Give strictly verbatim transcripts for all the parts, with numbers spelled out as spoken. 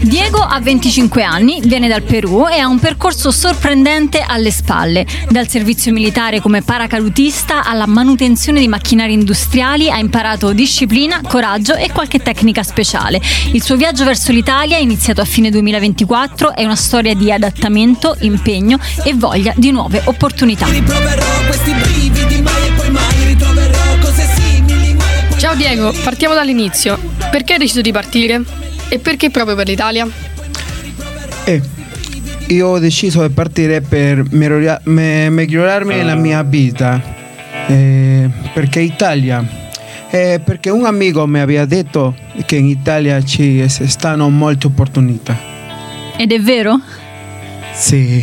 Diego ha venticinque anni, viene dal Perù e ha un percorso sorprendente alle spalle. Dal servizio militare come paracadutista alla manutenzione di macchinari industriali ha imparato disciplina, coraggio e qualche tecnica speciale. Il suo viaggio verso l'Italia, iniziato a fine duemilaventiquattro, è una storia di adattamento, impegno e voglia di nuove opportunità. Ciao Diego, partiamo dall'inizio. Perché hai deciso di partire? E perché proprio per l'Italia? Eh, io ho deciso di partire per migliora- me- migliorarmi la mia vita. Eh, perché Italia? Eh, perché un amico mi aveva detto che in Italia ci stanno molte opportunità. Ed è vero? Sì.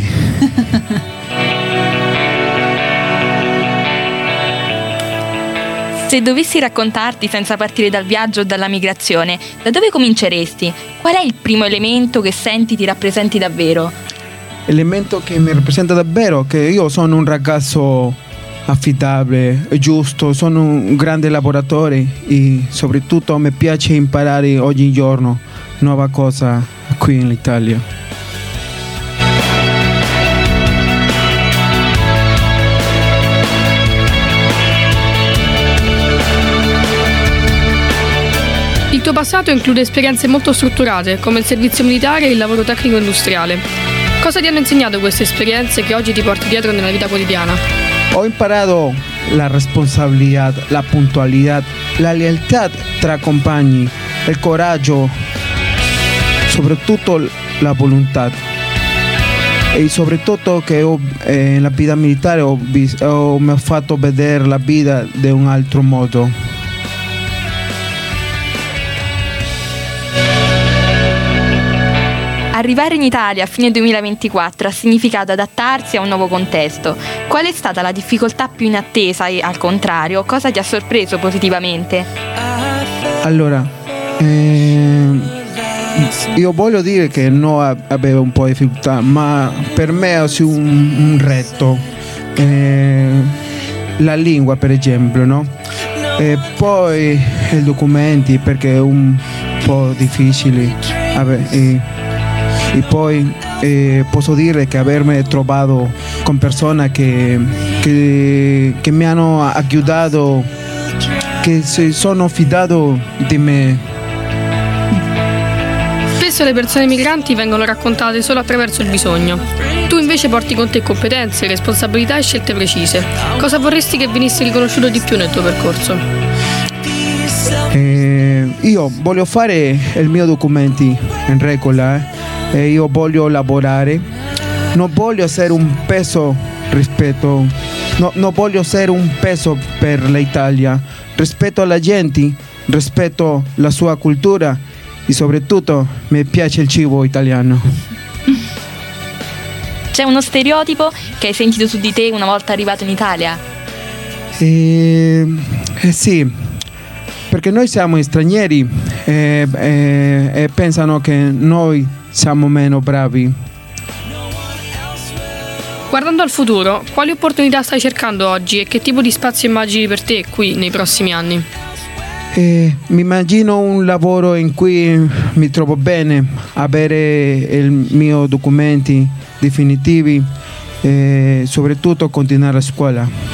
Se dovessi raccontarti senza partire dal viaggio o dalla migrazione, da dove cominceresti? Qual è il primo elemento che senti ti rappresenti davvero? Elemento che mi rappresenta davvero che io sono un ragazzo affidabile, giusto, sono un grande lavoratore e soprattutto mi piace imparare ogni giorno nuova cosa qui in Italia. Il tuo passato include esperienze molto strutturate, come il servizio militare e il lavoro tecnico industriale. Cosa ti hanno insegnato queste esperienze che oggi ti porti dietro nella vita quotidiana? Ho imparato la responsabilità, la puntualità, la lealtà tra compagni, il coraggio, soprattutto la volontà. E soprattutto che ho, eh, nella vita militare ho, ho, mi ha fatto vedere la vita di un altro modo. Arrivare in Italia a fine duemilaventiquattro ha significato adattarsi a un nuovo contesto. Qual è stata la difficoltà più inattesa e, al contrario, cosa ti ha sorpreso positivamente? Allora, eh, io voglio dire che no avevo un po' di difficoltà, ma per me è un, un reto. Eh, la lingua, per esempio, no? E poi i documenti, perché è un po' difficile. Vabbè, e, E poi eh, posso dire che avermi trovato con persone che, che, che mi hanno aiutato, che si sono fidato di me. Spesso le persone migranti vengono raccontate solo attraverso il bisogno. Tu invece porti con te competenze, responsabilità e scelte precise. Cosa vorresti che venisse riconosciuto di più nel tuo percorso? Eh, io voglio fare i miei documenti in regola, eh. E io voglio lavorare, non voglio essere un peso rispetto, no, non voglio essere un peso per l'Italia, rispetto alla gente, rispetto alla sua cultura e soprattutto mi piace il cibo italiano. C'è uno stereotipo che hai sentito su di te una volta arrivato in Italia? Eh, eh sì, perché noi siamo stranieri e eh, eh, eh, pensano che noi siamo meno bravi. Guardando al futuro, quali opportunità stai cercando oggi e che tipo di spazio immagini per te qui nei prossimi anni? Eh, mi immagino un lavoro in cui mi trovo bene, avere i miei documenti definitivi e soprattutto continuare a scuola.